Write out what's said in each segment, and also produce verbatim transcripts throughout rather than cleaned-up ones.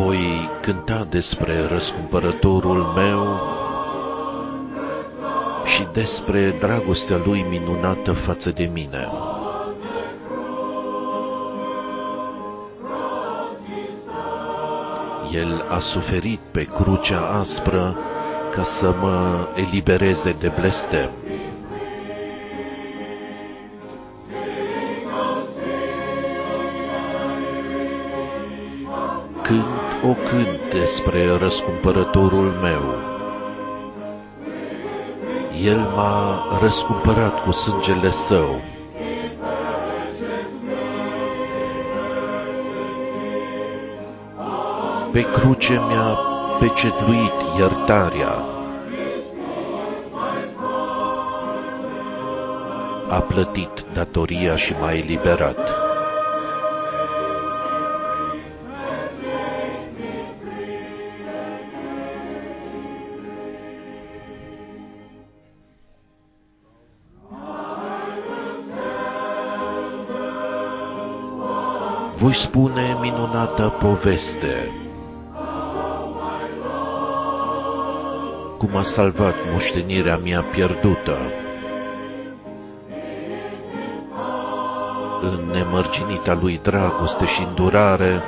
Voi cânta despre răscumpărătorul meu și despre dragostea lui minunată față de mine. El a suferit pe crucea aspră ca să mă elibereze de blestem. Cânt o cânt despre răscumpărătorul meu. El m-a răscumpărat cu sângele său. Pe cruce mi-a pecetluit iertarea. A plătit datoria și m-a eliberat. Voi spune minunată poveste, cum a salvat moștenirea mea pierdută. În nemărginita lui dragoste și îndurare,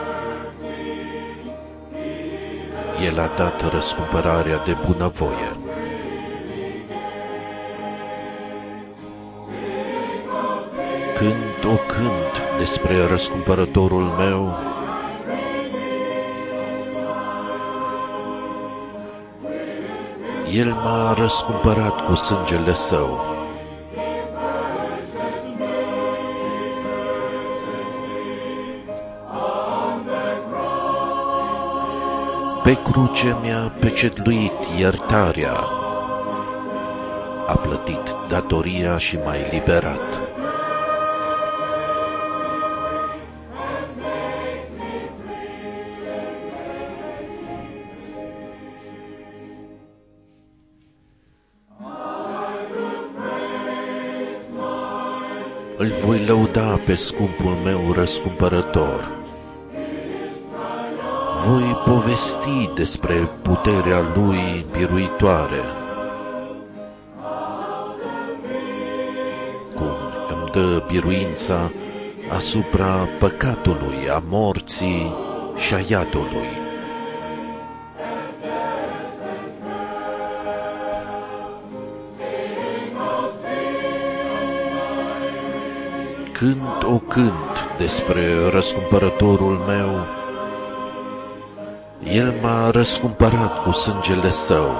El a dat răscumpărarea de bunăvoie. Cânt o cânt despre răscumpărătorul meu El m-a răscumpărat cu sângele său. Pe cruce mi-a pecetluit iertarea. A plătit datoria și m-a eliberat. Îl voi lăuda pe scumpul meu răscumpărător. Voi povesti despre puterea lui biruitoare, cum îmi dă biruința asupra păcatului, a morții și a iadului. Cânt o cânt despre răscumpărătorul meu, El m-a răscumpărat cu sângele său.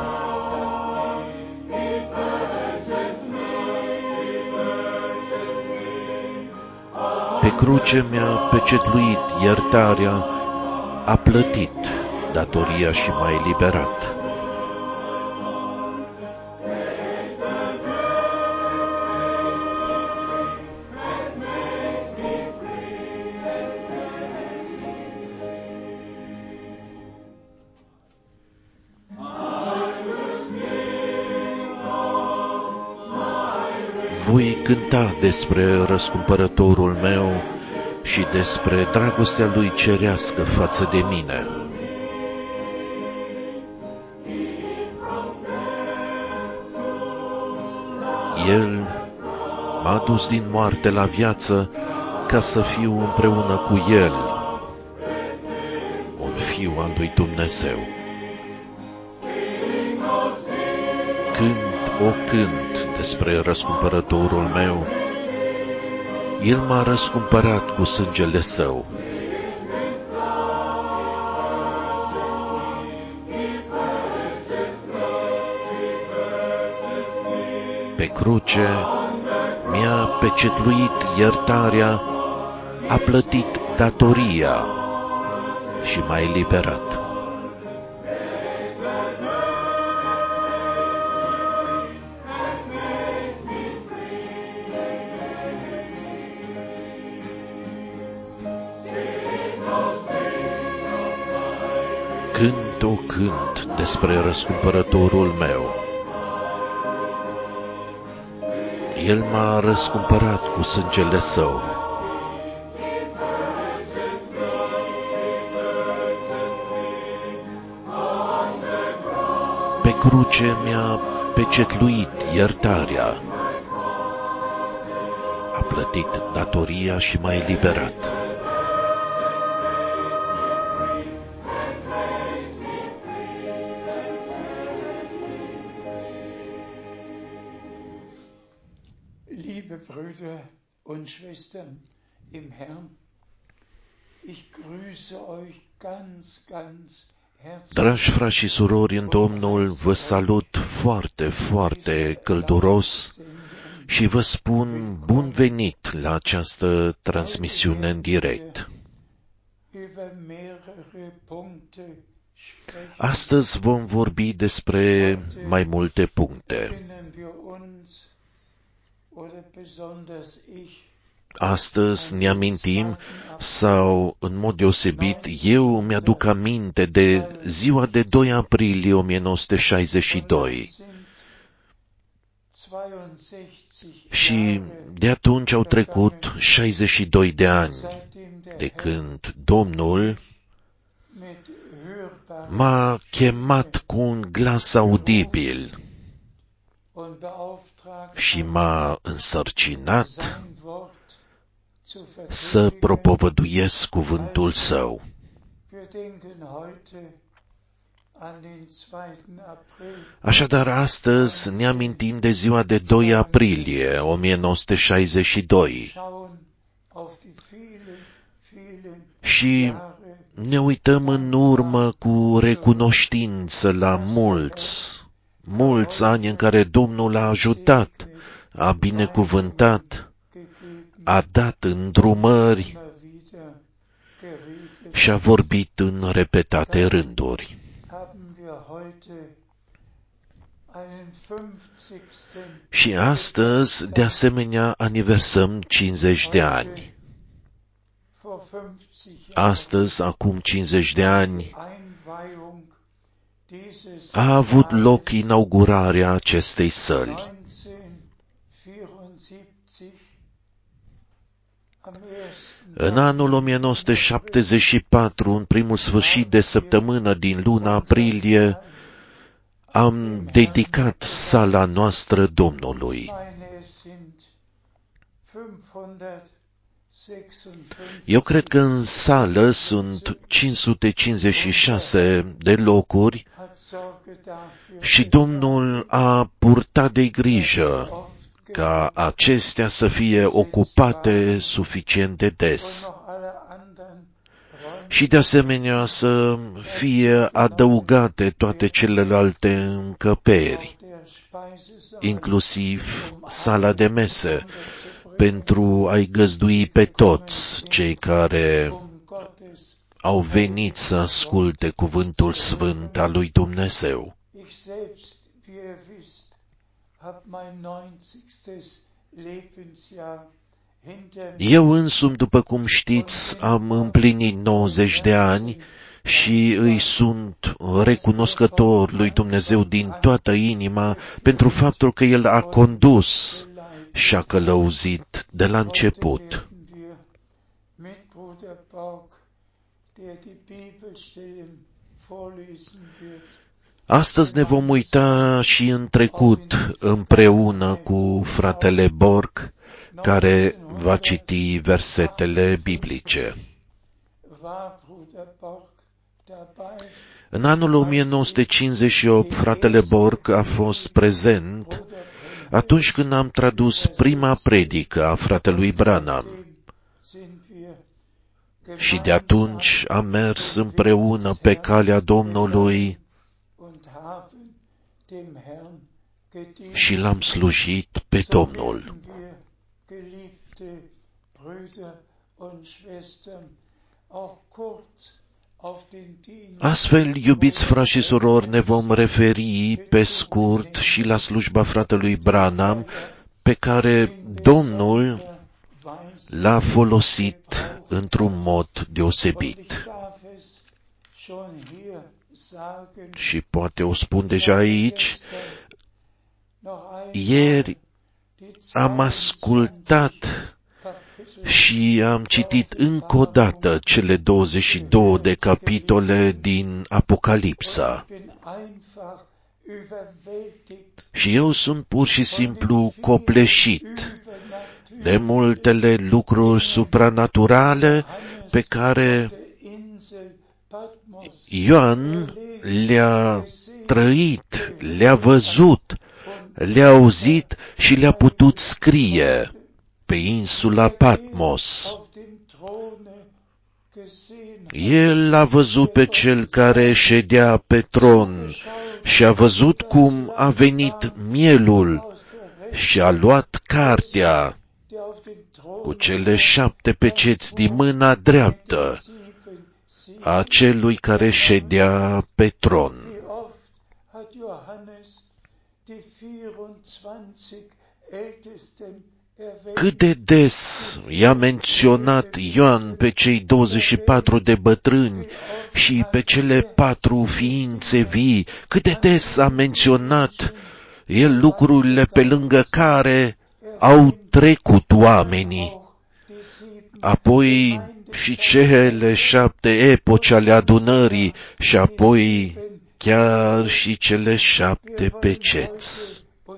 Pe cruce mi-a pecetluit iertarea, a plătit datoria și m-a eliberat. Voi cânta despre răscumpărătorul meu și despre dragostea lui cerească față de mine. El m-a dus din moarte la viață ca să fiu împreună cu El, un fiu al lui Dumnezeu. Cânt o cânt despre răscumpărătorul meu, El m-a răscumpărat cu sângele său. Pe cruce mi-a pecetluit iertarea, a plătit datoria și m-a eliberat. Cânt o cânt despre răscumpărătorul meu. El m-a răscumpărat cu sângele său. ce mi-a pecetluit iertarea. A plătit datoria și m-a eliberat. Liebe Brüder und Schwestern im Herrn, ich grüße euch ganz, ganz herzlich. Dragi frați și surori în Domnul, vă salut foarte, foarte călduros și vă spun bun venit la această transmisiune în direct. Astăzi vom vorbi despre mai multe puncte. Astăzi ne amintim, sau în mod deosebit, eu mi-aduc aminte de ziua de doi aprilie o mie nouă sute șaizeci și doi. Și de atunci au trecut șaizeci și doi de ani, de când Domnul m-a chemat cu un glas audibil și m-a însărcinat să propovăduiesc cuvântul Său. Așadar, astăzi ne amintim de ziua de doi aprilie o mie nouă sute șaizeci și doi și ne uităm în urmă cu recunoștință la mulți, mulți ani în care Domnul a ajutat, a binecuvântat, a dat îndrumări și a vorbit în repetate rânduri. Și astăzi, de asemenea, aniversăm cincizeci de ani. Astăzi, acum cincizeci de ani, a avut loc inaugurarea acestei săli. În anul o mie nouă sute șaptezeci și patru, în primul sfârșit de săptămână din luna aprilie, am dedicat sala noastră Domnului. Eu cred că în sală sunt cinci sute cincizeci și șase de locuri și Domnul a purtat de grijă ca acestea să fie ocupate suficient de des și de asemenea să fie adăugate toate celelalte încăperi, inclusiv sala de mese, pentru a-i găzdui pe toți cei care au venit să asculte cuvântul sfânt al lui Dumnezeu. Eu însumi, după cum știți, am împlinit nouăzeci de ani și îi sunt recunoscător lui Dumnezeu din toată inima pentru faptul că El a condus și a călăuzit de la început. Astăzi ne vom uita și în trecut împreună cu fratele Borg, care va citi versetele biblice. În anul o mie nouă sute cincizeci și opt, fratele Borg a fost prezent atunci când am tradus prima predică a fratelui Branham. Și de atunci am mers împreună pe calea Domnului și l-am slujit pe Domnul. Astfel, iubiți frați și surori, ne vom referi pe scurt și la slujba fratelui Branham, pe care Domnul l-a folosit într-un mod deosebit. Și poate o spun deja aici, ieri am ascultat și am citit încă o dată cele douăzeci și două de capitole din Apocalipsa. Și eu sunt pur și simplu copleșit de multele lucruri supranaturale pe care Ioan le-a trăit, le-a văzut, le-a auzit și le-a putut scrie pe insula Patmos. El a văzut pe cel care ședea pe tron și a văzut cum a venit mielul și a luat cartea cu cele șapte peceți din mâna dreaptă a celui care ședea pe tron. Cât de des i-a menționat Ioan pe cei douăzeci și patru de bătrâni și pe cele patru ființe vii, cât de des a menționat el lucrurile pe lângă care au trecut oamenii. Apoi și cele șapte epoci ale adunării și apoi chiar și cele șapte peceți.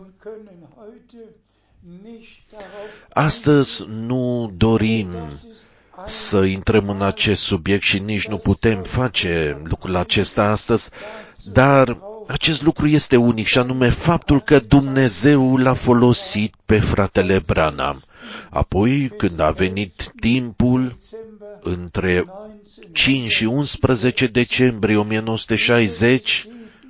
Astăzi nu dorim să intrăm în acest subiect și nici nu putem face lucrul acesta astăzi, dar acest lucru este unic și anume faptul că Dumnezeu l-a folosit pe fratele Branham. Apoi, când a venit timpul, între cinci și unsprezece decembrie o mie nouă sute șaizeci,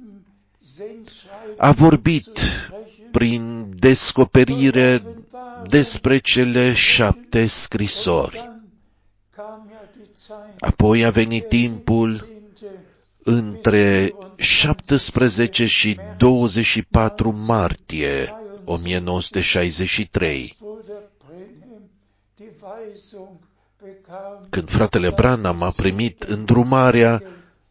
a vorbit prin descoperire despre cele șapte scrisori. Apoi a venit timpul între șaptesprezece și douăzeci și patru martie o mie nouă sute șaizeci și trei, când fratele Branham a primit îndrumarea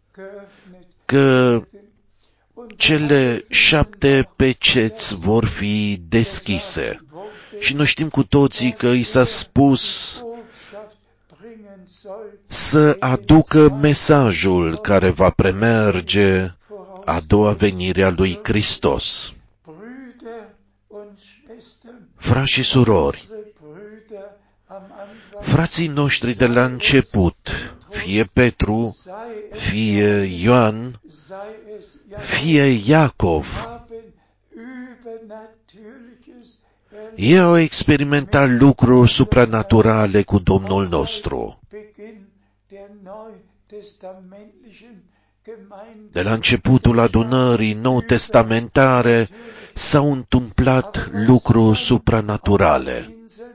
că cele șapte peceți vor fi deschise. Și noi știm cu toții că i s-a spus să aducă mesajul care va premerge a doua venire a lui Hristos. Frați și surori, frații noștri de la început, fie Petru, fie Ioan, fie Iacov, ei au experimentat lucruri supranaturale cu Domnul nostru. De la începutul adunării nou-testamentare s-au întâmplat lucruri supranaturale.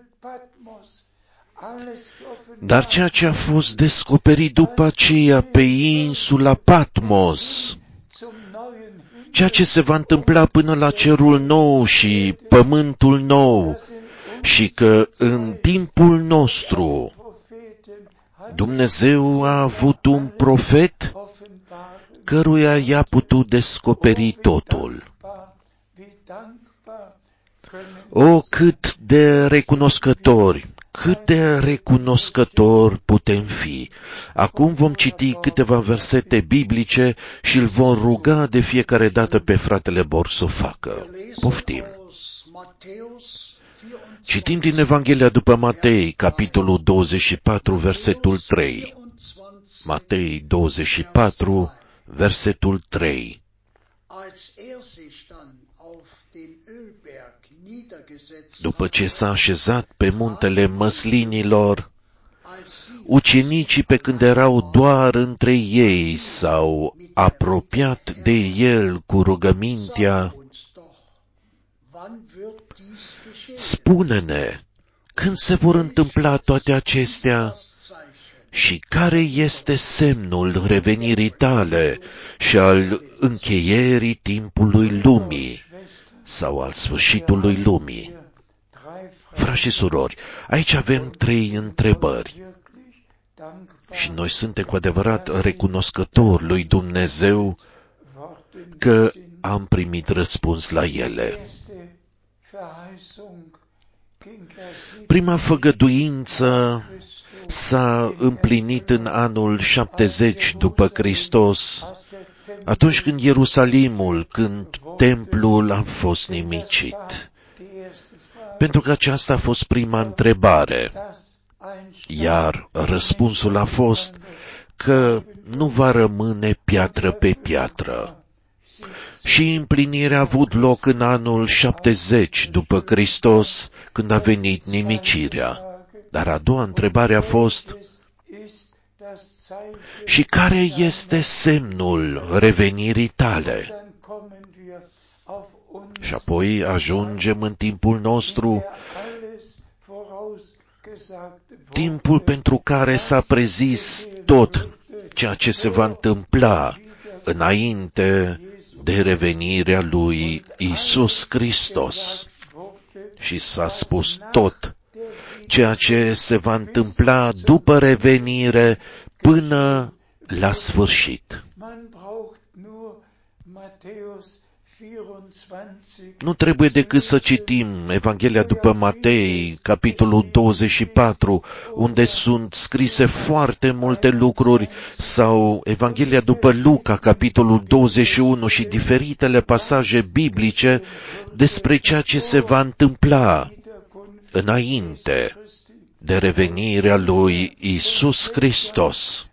Dar ceea ce a fost descoperit după aceea pe insula Patmos, ceea ce se va întâmpla până la cerul nou și pământul nou, și că în timpul nostru Dumnezeu a avut un profet căruia i-a putut descoperi totul. O, cât de recunoscători, cât de recunoscători putem fi. Acum vom citi câteva versete biblice și îl vom ruga de fiecare dată pe fratele Bor să o facă. Poftim! Citim din Evanghelia după Matei, capitolul douăzeci și patru, versetul trei. Matei douăzeci și patru, versetul trei. După ce s-a așezat pe muntele măslinilor, ucenicii, pe când erau doar între ei, s-au apropiat de el cu rugămintea: spune-ne, când se vor întâmpla toate acestea și care este semnul revenirii tale și al încheierii timpului lumii sau al sfârșitului lumii? Frați și surori, aici avem trei întrebări și noi suntem cu adevărat recunoscători lui Dumnezeu că am primit răspuns la ele. Prima făgăduință s-a împlinit în anul șaptezeci după Hristos, Atunci când Ierusalimul, când templul a fost nimicit. Pentru că aceasta a fost prima întrebare, iar răspunsul a fost că nu va rămâne piatră pe piatră. Și împlinirea a avut loc în anul șaptezeci după Hristos, când a venit nimicirea. Dar a doua întrebare a fost: și care este semnul revenirii tale? Și apoi ajungem în timpul nostru, timpul pentru care s-a prezis tot ceea ce se va întâmpla înainte de revenirea lui Iisus Hristos. Și s-a spus tot ceea ce se va întâmpla după revenire până la sfârșit. Nu trebuie decât să citim Evanghelia după Matei, capitolul douăzeci și patru, unde sunt scrise foarte multe lucruri, sau Evanghelia după Luca, capitolul douăzeci și unu și diferitele pasaje biblice despre ceea ce se va întâmpla înainte de revenirea lui Iisus Hristos.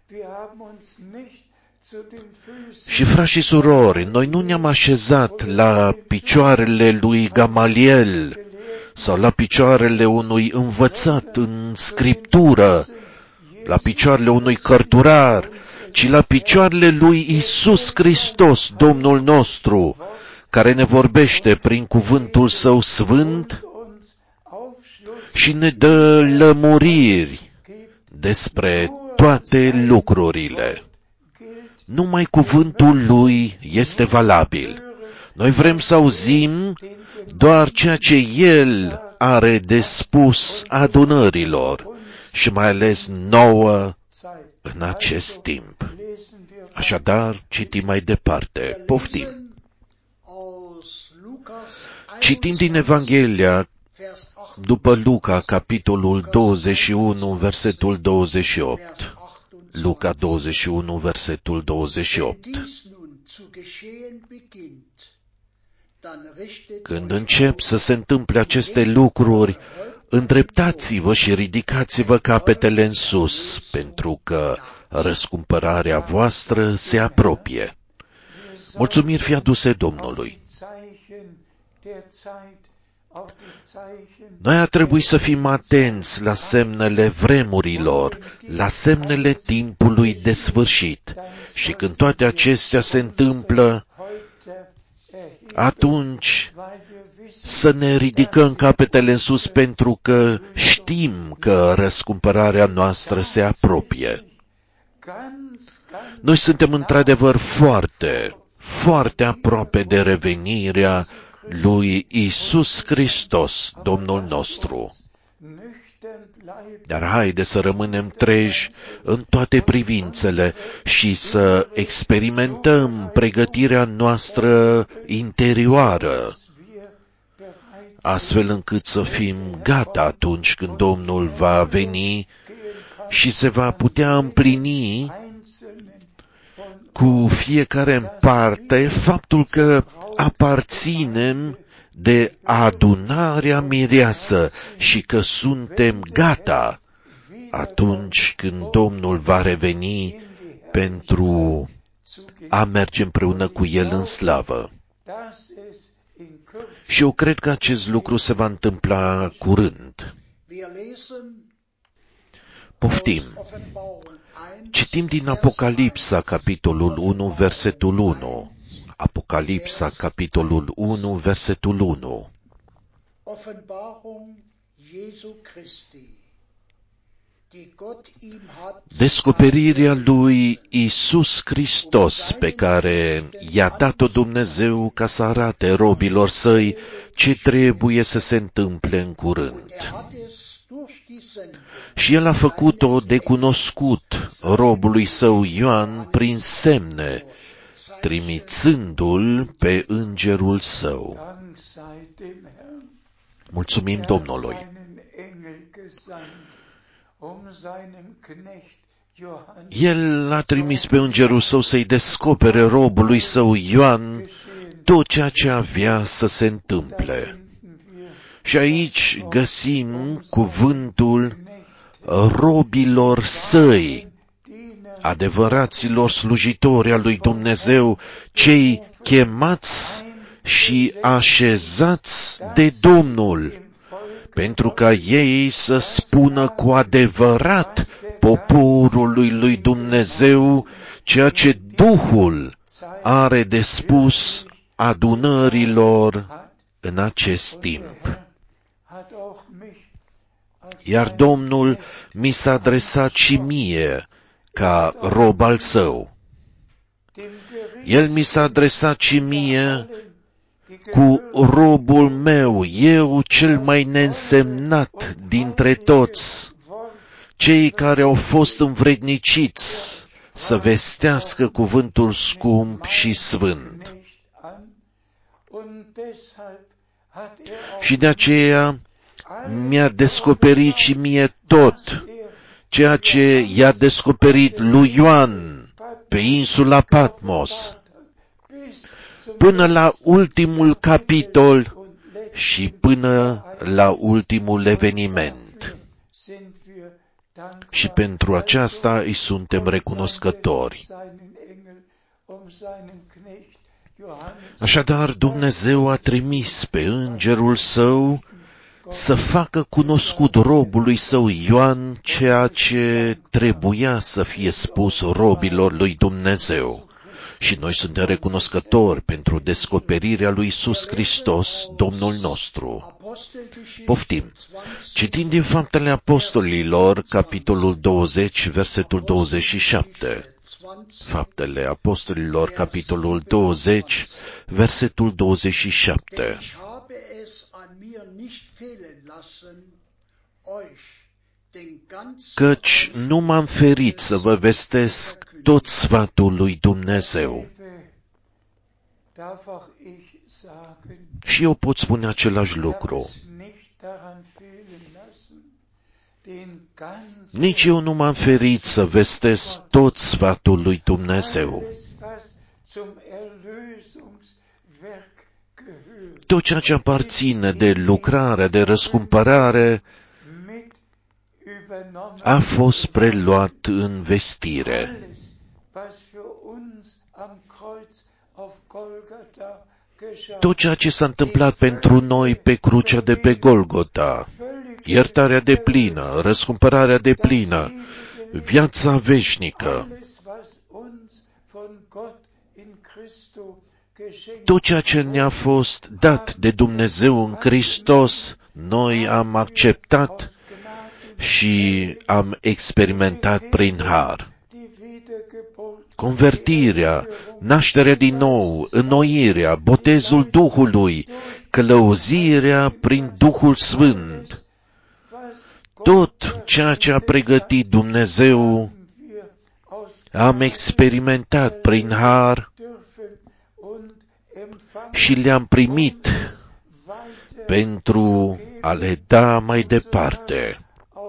Și frați și surori, noi nu ne-am așezat la picioarele lui Gamaliel sau la picioarele unui învățat în Scriptură, la picioarele unui cărturar, ci la picioarele lui Iisus Hristos, Domnul nostru, care ne vorbește prin cuvântul Său sfânt și ne dă lămuriri despre toate lucrurile. Numai cuvântul Lui este valabil. Noi vrem să auzim doar ceea ce El are de spus adunărilor și mai ales nouă în acest timp. Așadar, citim mai departe. Poftim. Citim din Evanghelia după Luca, capitolul douăzeci și unu, versetul douăzeci și opt. Luca douăzeci și unu, versetul douăzeci și opt. Când încep să se întâmple aceste lucruri, îndreptați-vă și ridicați-vă capetele în sus, pentru că răscumpărarea voastră se apropie. Mulțumiri fie aduse Domnului. Noi ar trebui să fim atenți la semnele vremurilor, la semnele timpului de sfârșit. Și când toate acestea se întâmplă, atunci să ne ridicăm capetele în sus, pentru că știm că răscumpărarea noastră se apropie. Noi suntem într-adevăr foarte, foarte aproape de revenirea lui Iisus Hristos, Domnul nostru. Dar haide să rămânem treji în toate privințele și să experimentăm pregătirea noastră interioară, astfel încât să fim gata atunci când Domnul va veni și se va putea împlini cu fiecare în parte faptul că aparținem de adunarea mireasă și că suntem gata atunci când Domnul va reveni pentru a merge împreună cu El în slavă. Și eu cred că acest lucru se va întâmpla curând. Poftim. Citim din Apocalipsa, capitolul unu, versetul unu. Apocalipsa, capitolul unu, versetul unu. Descoperirea lui Iisus Hristos, pe care i-a dat-o Dumnezeu ca să arate robilor săi ce trebuie să se întâmple în curând. Și El a făcut-o de cunoscut robului său Ioan prin semne, trimițându-l pe îngerul său. Mulțumim Domnului! El a trimis pe îngerul său să-i descopere robului său Ioan tot ceea ce avea să se întâmple. Și aici găsim cuvântul robilor săi, adevăraților slujitori al lui Dumnezeu, cei chemați și așezați de Domnul, pentru ca ei să spună cu adevărat poporului lui Dumnezeu ceea ce Duhul are de spus adunărilor în acest timp. Iar Domnul mi s-a adresat și mie ca rob al său. El mi s-a adresat și mie cu robul meu, eu cel mai neînsemnat dintre toți, cei care au fost învredniciți să vestească cuvântul scump și sfânt. Și de aceea mi-a descoperit și mie tot ceea ce i-a descoperit lui Ioan pe insula Patmos, până la ultimul capitol și până la ultimul eveniment. Și pentru aceasta îi suntem recunoscători. Așadar, Dumnezeu a trimis pe îngerul său să facă cunoscut robului său Ioan ceea ce trebuia să fie spus robilor lui Dumnezeu. Și noi suntem recunoscători pentru descoperirea lui Iisus Hristos, Domnul nostru. Poftim. Citim din Faptele Apostolilor, capitolul douăzeci, versetul douăzeci și șapte. Faptele Apostolilor, capitolul douăzeci, versetul douăzeci și șapte. Căci nu m-am ferit să vă vestesc tot sfatul lui Dumnezeu. Și eu pot spune același lucru. Nici eu nu m-am ferit să vestesc tot sfatul lui Dumnezeu. Tot ceea ce aparține de lucrarea de răscumpărare a fost preluat în vestire. Tot ceea ce s-a întâmplat pentru noi pe crucea de pe Golgota, iertarea deplină, răscumpărarea deplină, viața veșnică, tot ceea ce ne-a fost dat de Dumnezeu în Hristos, noi am acceptat și am experimentat prin har. Convertirea, nașterea din nou, înnoirea, botezul Duhului, călăuzirea prin Duhul Sfânt, tot ceea ce a pregătit Dumnezeu, am experimentat prin har și le-am primit pentru a le da mai departe.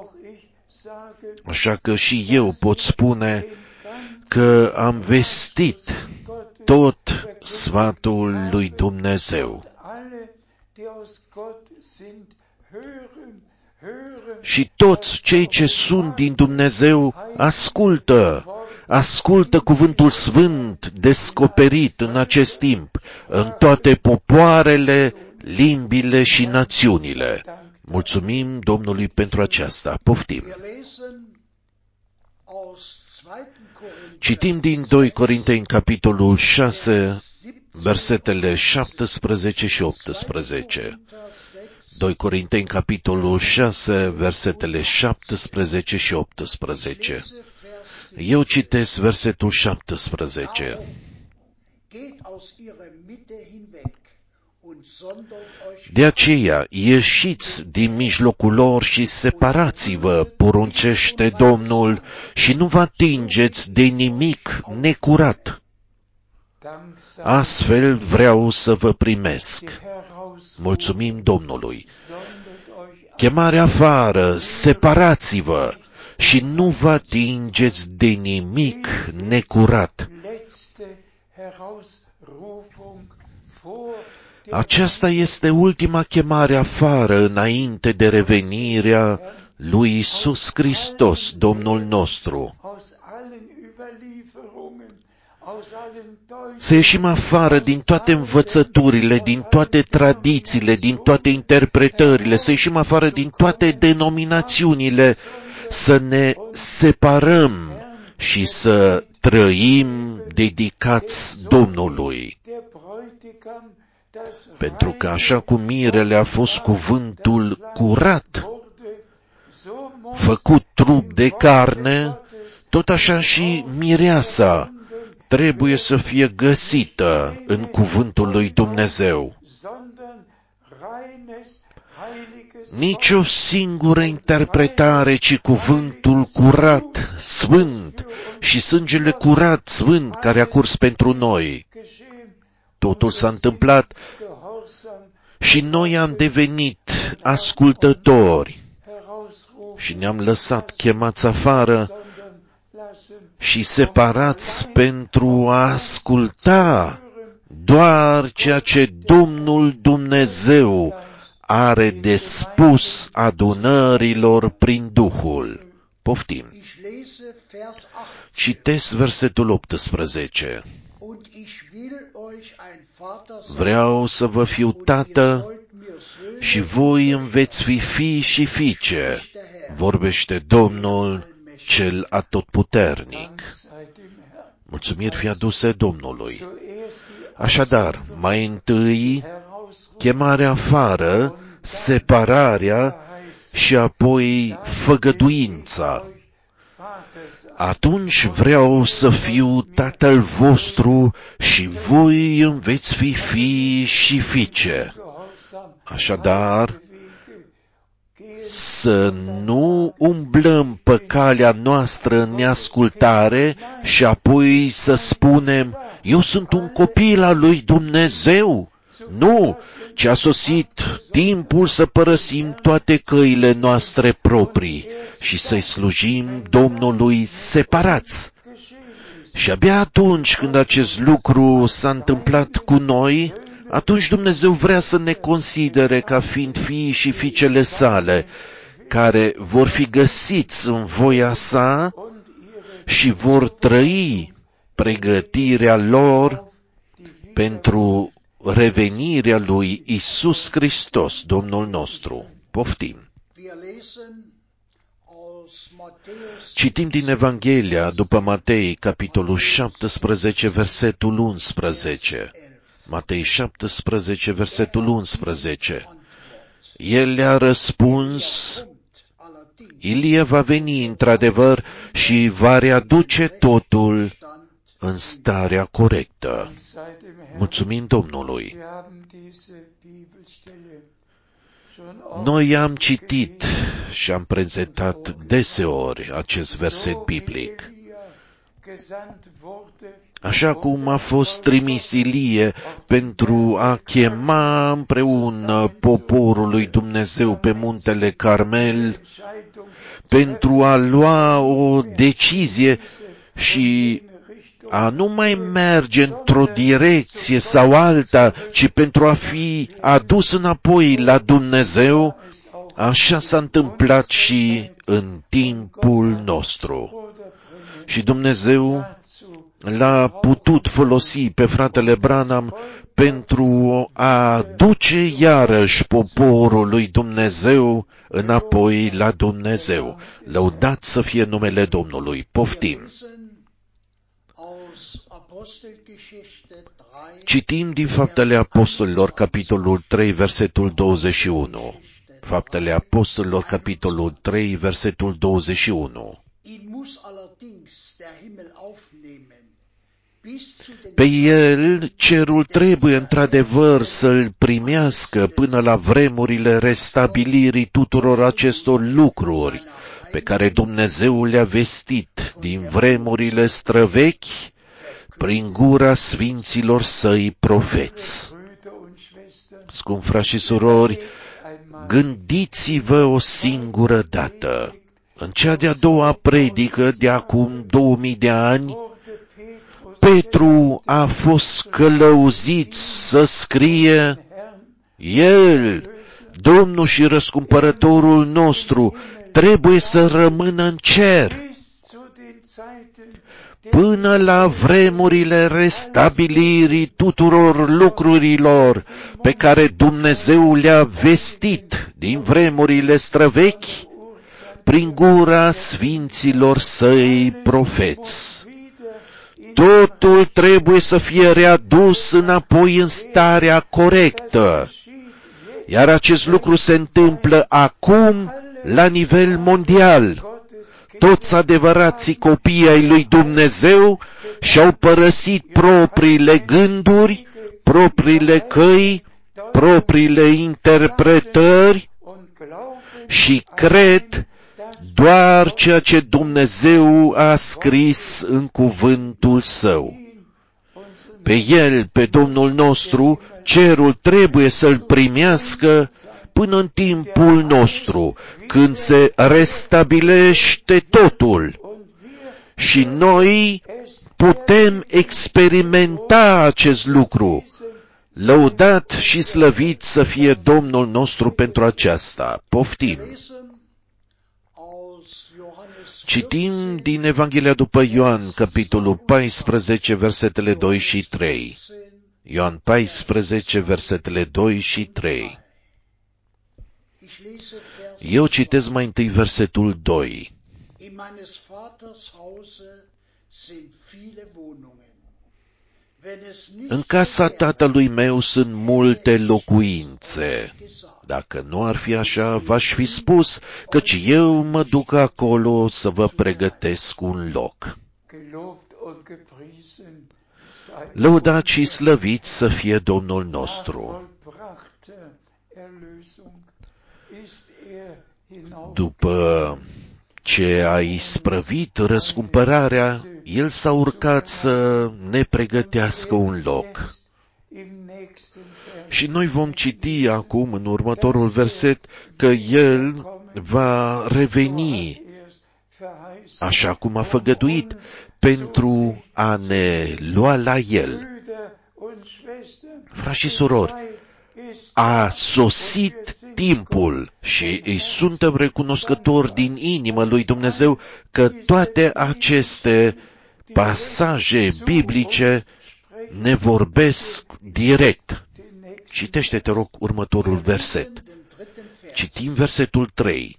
Așa că și eu pot spune că am vestit tot sfatul lui Dumnezeu. Și toți cei ce sunt din Dumnezeu ascultă, ascultă cuvântul sfânt descoperit în acest timp, în toate popoarele, limbile și națiunile. Mulțumim Domnului pentru aceasta. Poftim. Citim din doi Corinteni, capitolul șase, versetele șaptesprezece și optsprezece. doi Corinteni, capitolul șase, versetele șaptesprezece și optsprezece. Eu citesc versetul șaptesprezece. De aceea, ieșiți din mijlocul lor și separați-vă, poruncește Domnul, și nu vă atingeți de nimic necurat. Astfel vreau să vă primesc. Mulțumim Domnului. Chemare afară, separați-vă și nu vă atingeți de nimic necurat. Aceasta este ultima chemare afară înainte de revenirea lui Iisus Hristos, Domnul nostru. Să ieșim afară din toate învățăturile, din toate tradițiile, din toate interpretările, să ieșim afară din toate denominațiunile, să ne separăm și să trăim dedicați Domnului. Pentru că așa cum mirele a fost cuvântul curat, făcut trup de carne, tot așa și mireasa trebuie să fie găsită în cuvântul lui Dumnezeu. Nici o singură interpretare, ci cuvântul curat, sfânt și sângele curat, sfânt, care a curs pentru noi. Totul s-a întâmplat și noi am devenit ascultători și ne-am lăsat chemați afară și separați pentru a asculta doar ceea ce Domnul Dumnezeu are de spus adunărilor prin Duhul. Poftim. Citesc versetul optsprezece. Vreau să vă fiu tată și voi îmi veți fi fii și fiice, vorbește Domnul cel atotputernic. Mulțumiri fie aduse Domnului. Așadar, mai întâi, chemarea afară, separarea și apoi făgăduința. Atunci vreau să fiu Tatăl vostru și voi îmi veți fi fii și fiice. Așadar, să nu umblăm pe calea noastră în neascultare și apoi să spunem, eu sunt un copil al lui Dumnezeu. Nu, ci a sosit timpul să părăsim toate căile noastre proprii și să-i slujim Domnului separați. Și abia atunci când acest lucru s-a întâmplat cu noi, atunci Dumnezeu vrea să ne considere ca fiind fiii și fiicele sale, care vor fi găsiți în voia sa și vor trăi pregătirea lor pentru revenirea lui Iisus Hristos, Domnul nostru. Poftim! Citim din Evanghelia după Matei, capitolul șaptesprezece, versetul unsprezece. Matei șaptesprezece, versetul unsprezece. El le-a răspuns, Ilie va veni într-adevăr și va readuce totul în starea corectă. Mulțumim Domnului! Noi am citit și am prezentat deseori acest verset biblic. Așa cum a fost trimis Ilie pentru a chema împreună poporul lui Dumnezeu pe muntele Carmel, pentru a lua o decizie și a nu mai merge într-o direcție sau alta, ci pentru a fi adus înapoi la Dumnezeu, așa s-a întâmplat și în timpul nostru. Și Dumnezeu l-a putut folosi pe fratele Branham pentru a aduce iarăși poporul lui Dumnezeu înapoi la Dumnezeu. Lăudat să fie numele Domnului. Poftim! Citim din Faptele Apostolilor, capitolul trei, versetul douăzeci și unu. Faptele Apostolilor, capitolul trei, versetul douăzeci și unu. Pe el, cerul trebuie într-adevăr să-l primească până la vremurile restabilirii tuturor acestor lucruri pe care Dumnezeu le-a vestit din vremurile străvechi prin gura sfinților săi profeți. Scumpi frați și surori, gândiți-vă o singură dată. În cea de-a doua predică de acum două mii de ani, Petru a fost călăuzit să scrie: El, Domnul și răscumpărătorul nostru, trebuie să rămână în cer până la vremurile restabilirii tuturor lucrurilor pe care Dumnezeu le-a vestit din vremurile străvechi prin gura sfinților săi profeți. Totul trebuie să fie readus înapoi în starea corectă, iar acest lucru se întâmplă acum la nivel mondial. Toți adevărații copii ai lui Dumnezeu și-au părăsit propriile gânduri, propriile căi, propriile interpretări și cred doar ceea ce Dumnezeu a scris în cuvântul Său. Pe El, pe Domnul nostru, cerul trebuie să-L primească până în timpul nostru, când se restabilește totul. Și noi putem experimenta acest lucru. Lăudat și slăvit să fie Domnul nostru pentru aceasta. Poftim! Citim din Evanghelia după Ioan, capitolul paisprezece, versetele doi și trei. Ioan paisprezece, versetele doi și trei. Eu citesc mai întâi versetul doi. În casa tatălui meu sunt multe locuințe. Dacă nu ar fi așa, v-aș fi spus, căci eu mă duc acolo să vă pregătesc un loc. Lăudat și slăvit să fie Domnul nostru. După ce a isprăvit răscumpărarea, El s-a urcat să ne pregătească un loc. Și noi vom citi acum, în următorul verset, că El va reveni, așa cum a făgăduit, pentru a ne lua la El. Frați și surori, a sosit timpul și îi suntem recunoscători din inimă lui Dumnezeu că toate aceste pasaje biblice ne vorbesc direct. Citește, te rog, următorul verset. Citim versetul trei.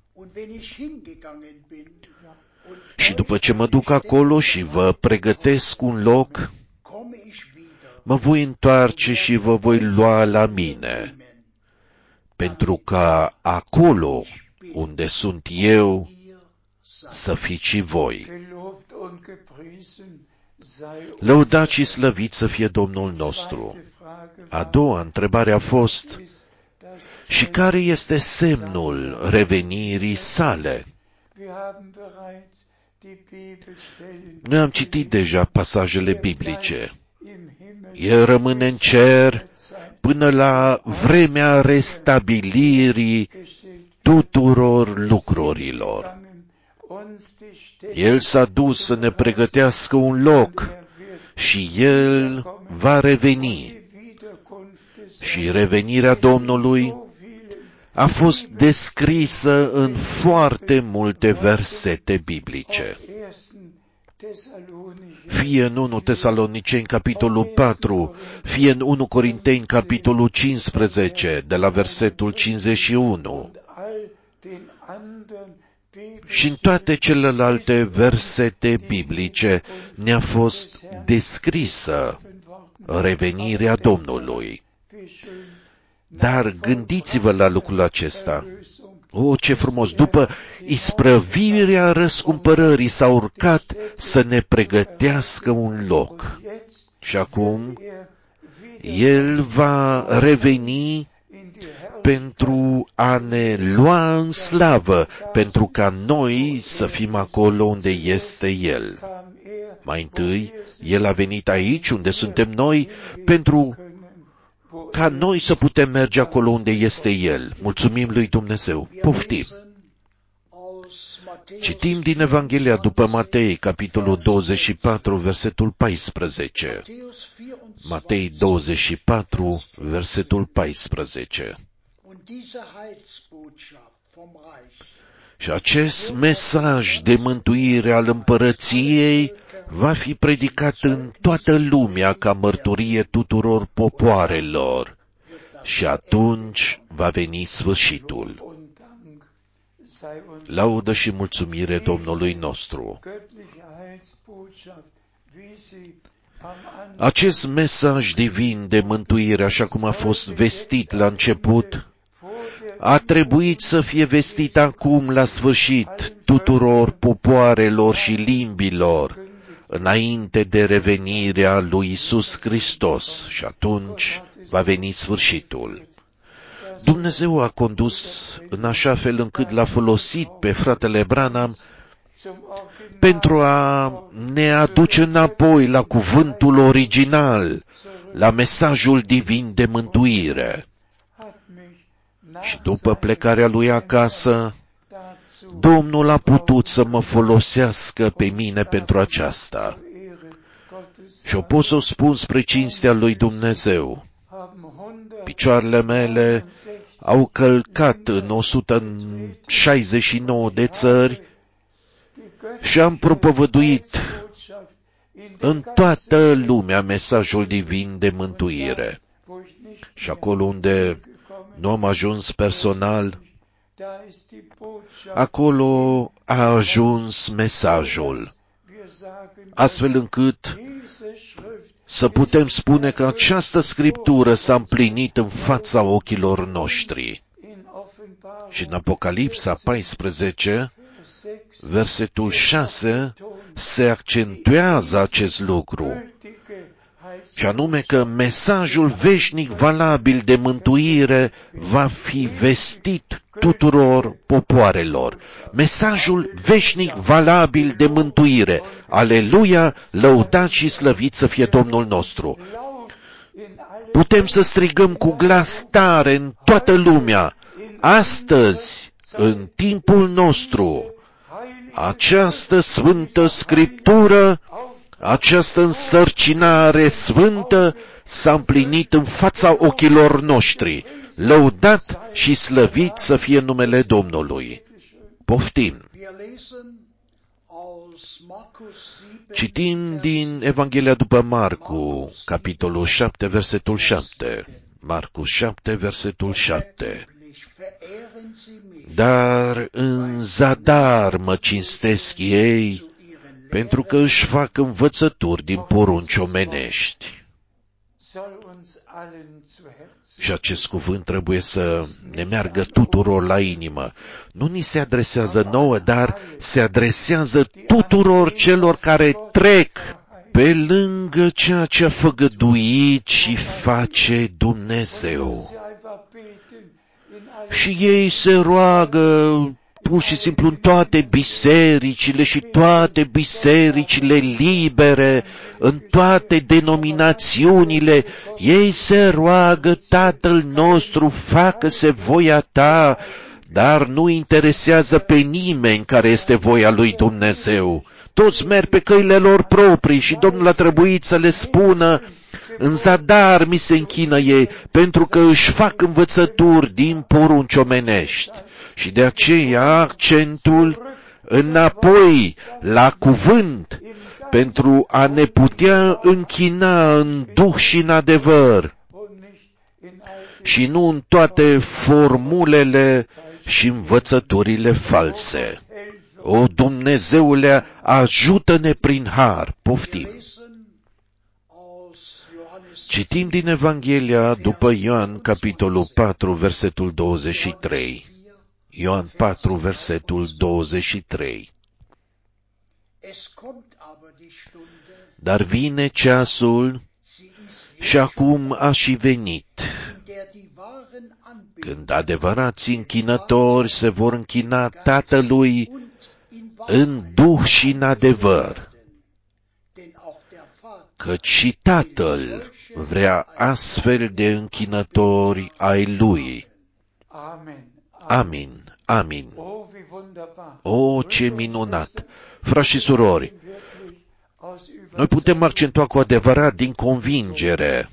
Și după ce mă duc acolo și vă pregătesc un loc, mă voi întoarce și vă voi lua la mine, pentru ca acolo unde sunt eu să fiți și voi. Lăudat și slăvit să fie Domnul nostru. A doua întrebare a fost: și care este semnul revenirii sale? Noi am citit deja pasajele biblice. El rămâne în cer până la vremea restabilirii tuturor lucrurilor. El s-a dus să ne pregătească un loc și El va reveni. Și revenirea Domnului a fost descrisă în foarte multe versete biblice. Fie în unu Tesaloniceni, capitolul patru, fie în unu Corinteni, capitolul cincisprezece, de la versetul cincizeci și unu. Și în toate celelalte versete biblice ne-a fost descrisă revenirea Domnului. Dar gândiți-vă la lucrul acesta. O, ce frumos! După isprăvirea răscumpărării s-a urcat să ne pregătească un loc. Și acum El va reveni pentru a ne lua în slavă, pentru ca noi să fim acolo unde este El. Mai întâi, El a venit aici, unde suntem noi, pentru ca noi să putem merge acolo unde este El. Mulțumim lui Dumnezeu. Poftim! Citim din Evanghelia după Matei, capitolul douăzeci și patru, versetul paisprezece. Matei douăzeci și patru, versetul paisprezece. Și acest mesaj de mântuire al împărăției va fi predicat în toată lumea ca mărturie tuturor popoarelor. Și atunci va veni sfârșitul. Laudă și mulțumire Domnului nostru. Acest mesaj divin de mântuire, așa cum a fost vestit la început, a trebuit să fie vestit acum la sfârșit tuturor popoarelor și limbilor, înainte de revenirea lui Iisus Hristos, și atunci va veni sfârșitul. Dumnezeu a condus în așa fel încât l-a folosit pe fratele Branham pentru a ne aduce înapoi la cuvântul original, la mesajul divin de mântuire. Și după plecarea lui acasă, Domnul a putut să mă folosească pe mine pentru aceasta. Și o pot să o spun spre cinstea lui Dumnezeu. Picioarele mele au călcat în o sută șaizeci și nouă de țări și am propovăduit în toată lumea mesajul divin de mântuire. Și acolo unde nu am ajuns personal, acolo a ajuns mesajul, astfel încât să putem spune că această scriptură s-a împlinit în fața ochilor noștri. Și în Apocalipsa paisprezece, versetul șase, se accentuează acest lucru, și anume că mesajul veșnic valabil de mântuire va fi vestit tuturor popoarelor. Mesajul veșnic valabil de mântuire. Aleluia, lăudat și slăvit să fie Domnul nostru. Putem să strigăm cu glas tare în toată lumea, astăzi, în timpul nostru, această sfântă scriptură, această însărcinare sfântă s-a împlinit în fața ochilor noștri. Lăudat și slăvit să fie numele Domnului. Poftim! Citim din Evanghelia după Marcu, capitolul șapte, versetul șapte. Marcu șapte, versetul șapte. Dar în zadar mă cinstesc ei, pentru că își fac învățături din porunci omenești. Și acest cuvânt trebuie să ne meargă tuturor la inimă. Nu ni se adresează nouă, dar se adresează tuturor celor care trec pe lângă ceea ce a făgăduit și face Dumnezeu. Și ei se roagă pur și simplu în toate bisericile și toate bisericile libere, în toate denominațiunile, ei se roagă, Tatăl nostru, facă-se voia ta, dar nu interesează pe nimeni care este voia lui Dumnezeu. Toți merg pe căile lor proprii și Domnul a trebuit să le spună, în zadar mi se închină ei, pentru că își fac învățături din porunci omenești. Și de aceea accentul înapoi la cuvânt, pentru a ne putea închina în duh și în adevăr, și nu în toate formulele și învățăturile false. O, Dumnezeule, ajută-ne prin har, poftim! Citim din Evanghelia după Ioan, capitolul patru, versetul douăzeci și trei. Ioan patru, versetul douăzeci și trei. Dar vine ceasul, și acum a și venit, când adevărații închinători se vor închina Tatălui în duh și în adevăr, căci și Tatăl vrea astfel de închinători ai Lui. Amin, amin. O, ce minunat! Frați și surori, noi putem accentua cu adevărat din convingere.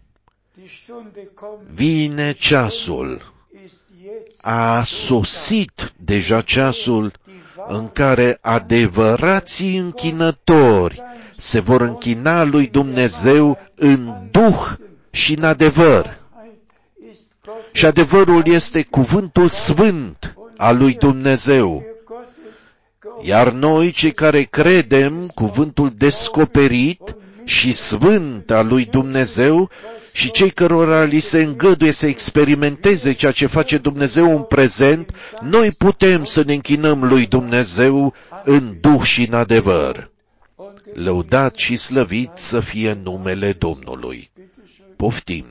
Vine ceasul, a sosit deja ceasul în care adevărații închinători se vor închina lui Dumnezeu în duh și în adevăr. Și adevărul este cuvântul sfânt al lui Dumnezeu. Iar noi, cei care credem cuvântul descoperit și sfânt al lui Dumnezeu și cei cărora li se îngăduie să experimenteze ceea ce face Dumnezeu în prezent, noi putem să ne închinăm lui Dumnezeu în duh și în adevăr. Lăudat și slăvit să fie numele Domnului. Poftim!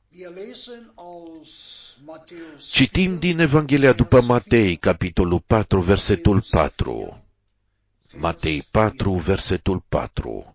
Citim din Evanghelia după Matei, capitolul patru, versetul patru. Matei patru, versetul patru.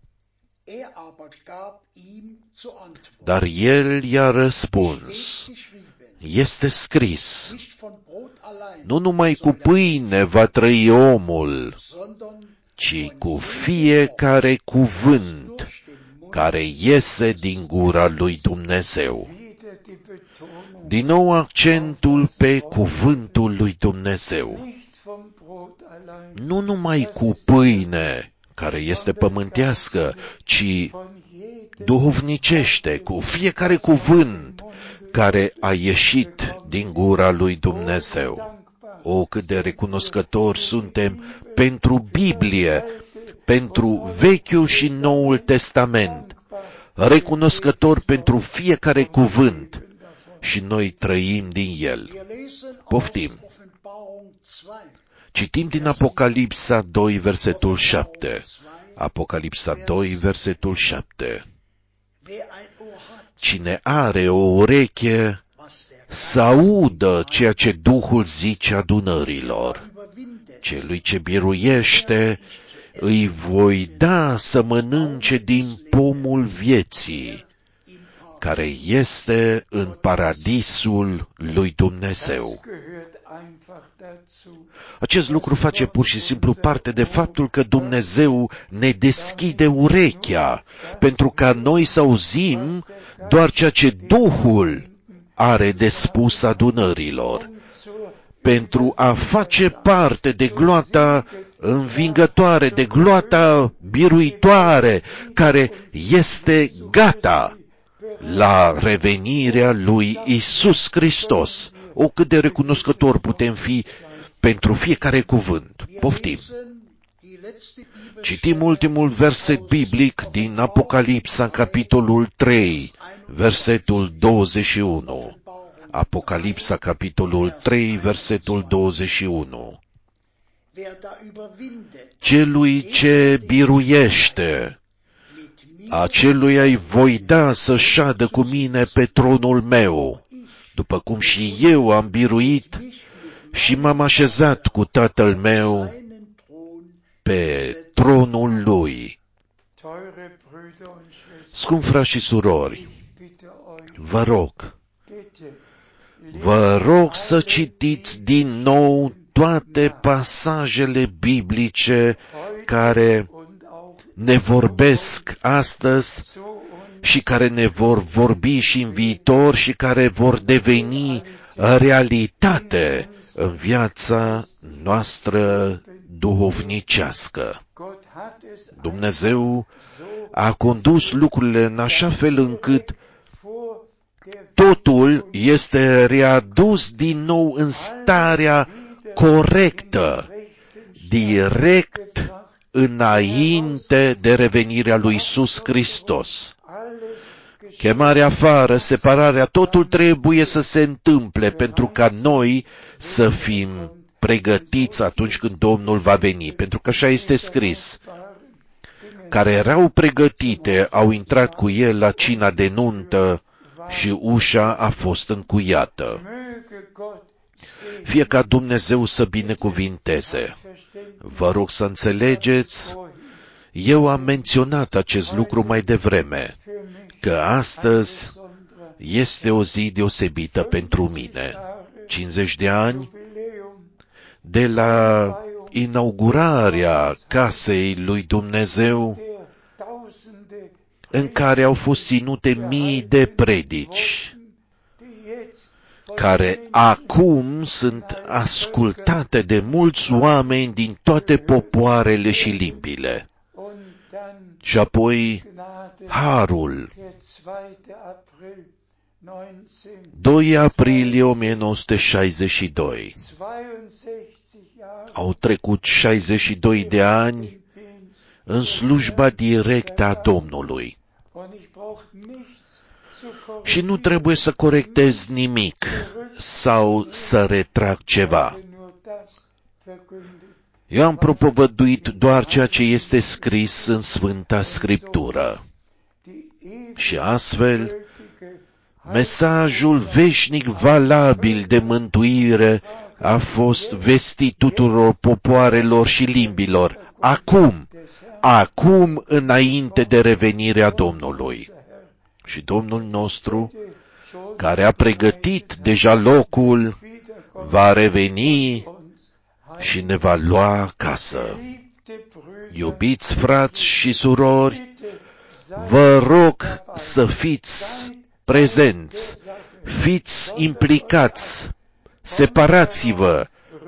Dar el i-a răspuns, este scris, nu numai cu pâine va trăi omul, ci cu fiecare cuvânt care iese din gura lui Dumnezeu. Din nou accentul pe cuvântul lui Dumnezeu. Nu numai cu pâine, care este pământească, ci duhovnicește, cu fiecare cuvânt care a ieșit din gura lui Dumnezeu. O, cât de recunoscători suntem pentru Biblie, pentru Vechiul și Noul Testament, recunoscători pentru fiecare cuvânt și noi trăim din el. Poftim! Citim din Apocalipsa doi, versetul șapte. Apocalipsa doi, versetul șapte. Cine are o ureche să audă ceea ce Duhul zice adunărilor. Celui ce biruiește îi voi da să mănânce din pomul vieții, care este în paradisul lui Dumnezeu. Acest lucru face pur și simplu parte de faptul că Dumnezeu ne deschide urechea pentru ca noi să auzim doar ceea ce Duhul are de spus adunărilor, pentru a face parte de gloata învingătoare, de gloata biruitoare, care este gata la revenirea lui Isus Hristos. O, cât de recunoscători putem fi pentru fiecare cuvânt. Poftim! Citim ultimul verset biblic din Apocalipsa, capitolul trei, versetul douăzeci și unu. Apocalipsa, capitolul trei, versetul douăzeci și unu. Celui ce biruiește, aceluia îi voi da să șadă cu mine pe tronul meu, după cum și eu am biruit și m-am așezat cu Tatăl meu pe tronul lui. Scumpi frați și surori, vă rog, vă rog să citiți din nou toate pasajele biblice care ne vorbesc astăzi și care ne vor vorbi și în viitor și care vor deveni realitate în viața noastră duhovnicească. Dumnezeu a condus lucrurile în așa fel încât totul este readus din nou în starea corectă, direct înainte de revenirea lui Iisus Hristos. Chemarea afară, separarea, totul trebuie să se întâmple pentru ca noi să fim pregătiți atunci când Domnul va veni, pentru că așa este scris. Care erau pregătite au intrat cu el la cina de nuntă și ușa a fost încuiată. Fie ca Dumnezeu să binecuvinteze. Vă rog să înțelegeți, eu am menționat acest lucru mai devreme, că astăzi este o zi deosebită pentru mine. cincizeci de ani de la inaugurarea casei lui Dumnezeu, în care au fost ținute mii de predici, care acum sunt ascultate de mulți oameni din toate popoarele și limbile. Și apoi harul, doi aprilie o mie nouă sute șaizeci și doi. Au trecut șaizeci și doi de ani în slujba directă a Domnului. Și nu trebuie să corectez nimic sau să retrag ceva. Eu am propovăduit doar ceea ce este scris în Sfânta Scriptură. Și astfel, mesajul veșnic valabil de mântuire a fost vestit tuturor popoarelor și limbilor, acum, acum înainte de revenirea Domnului. Și Domnul nostru, care a pregătit deja locul, va reveni și ne va lua acasă. Iubiți frați și surori, vă rog să fiți prezenți, fiți implicați, separați-vă,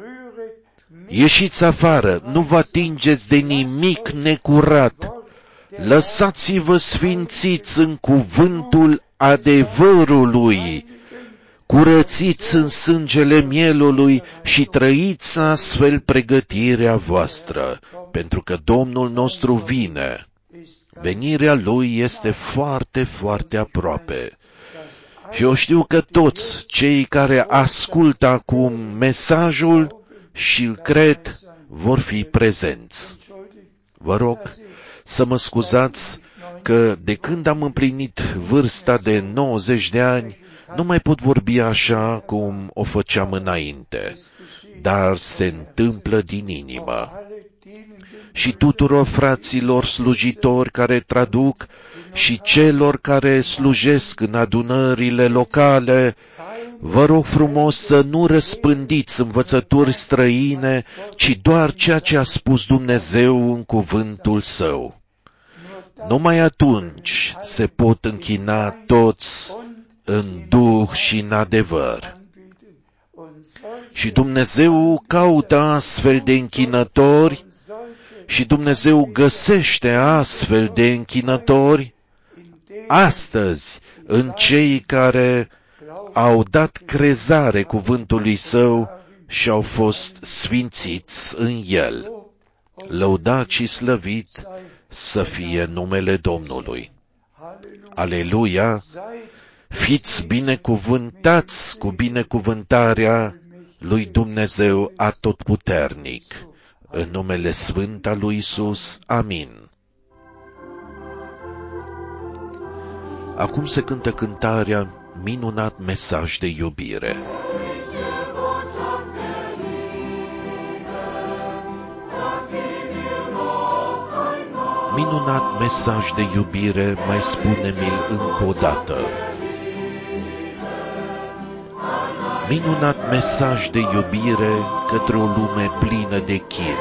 ieșiți afară, nu vă atingeți de nimic necurat, lăsați-vă sfințiți în cuvântul adevărului, curățiți în sângele mielului și trăiți astfel pregătirea voastră, pentru că Domnul nostru vine. Venirea Lui este foarte, foarte aproape. Și eu știu că toți cei care ascultă acum mesajul și îl cred vor fi prezenți. Vă rog să mă scuzați că de când am împlinit vârsta de nouăzeci de ani, nu mai pot vorbi așa cum o făceam înainte, dar se întâmplă din inimă. Și tuturor fraților slujitori care traduc și celor care slujesc în adunările locale, vă rog frumos să nu răspândiți învățături străine, ci doar ceea ce a spus Dumnezeu în cuvântul Său. Numai atunci se pot închina toți în duh și în adevăr. Și Dumnezeu caută astfel de închinători și Dumnezeu găsește astfel de închinători astăzi în cei care au dat crezare cuvântului Său și au fost sfințiți în el. Lăudat și slăvit să fie numele Domnului. Aleluia! Fiți binecuvântați cu binecuvântarea lui Dumnezeu Atotputernic. În numele Sfânt al lui Iisus. Amin. Acum se cântă cântarea Minunat mesaj de iubire. Minunat mesaj de iubire, mai spune-mi-l încă o dată. Minunat mesaj de iubire către o lume plină de chin.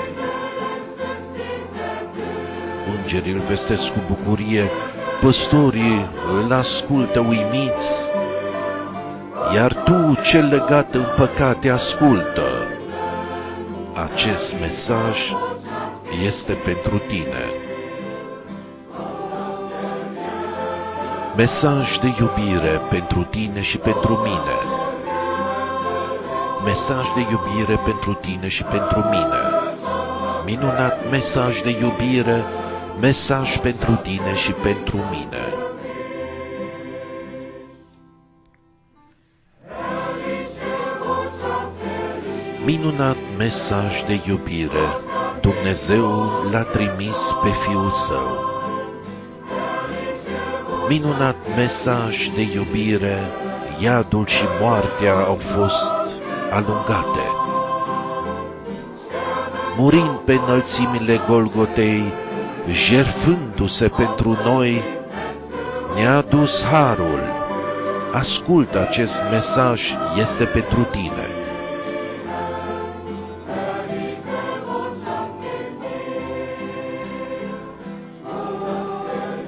Îngerii îl vestesc cu bucurie, păstorii îl ascultă uimiți, iar tu, cel legat în păcate, ascultă. Acest mesaj este pentru tine. Mesaj de iubire pentru tine și pentru mine. Mesaj de iubire pentru tine și pentru mine. Minunat mesaj de iubire, mesaj pentru tine și pentru mine. Minunat mesaj de iubire, Dumnezeu l-a trimis pe Fiul Său. Minunat mesaj de iubire, iadul și moartea au fost alungate. Murind pe înălțimile Golgotei, jertfându-se pentru noi, ne-a dus harul. Ascultă, acest mesaj este pentru tine.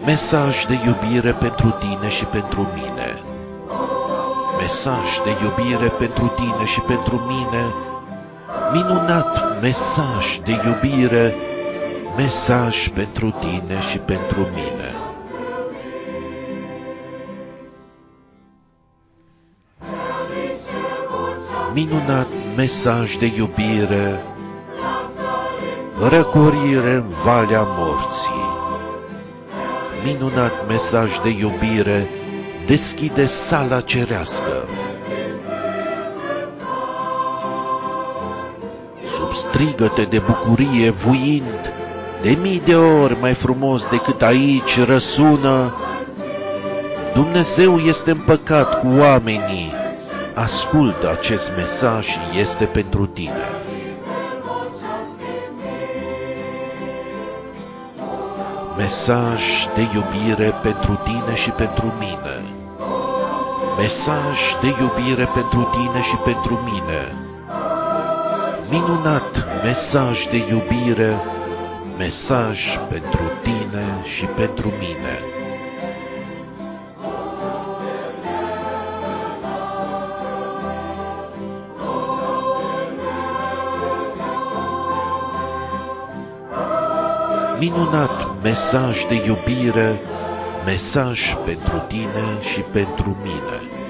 Mesaj de iubire pentru tine și pentru mine. Mesaj de iubire pentru tine și pentru mine. Minunat mesaj de iubire, mesaj pentru tine și pentru mine. Minunat mesaj de iubire, răcorire în valea morții. Minunat mesaj de iubire, deschide sala cerească. Sub strigăte de bucurie vuind, de mii de ori mai frumos decât aici răsună, Dumnezeu este împăcat cu oamenii. Ascultă acest mesaj, este pentru tine. Mesaj de iubire pentru tine și pentru mine. Mesaj de iubire pentru tine și pentru mine. Minunat mesaj de iubire, mesaj pentru tine și pentru mine. Minunat mesaj de iubire, mesaj pentru tine și pentru mine.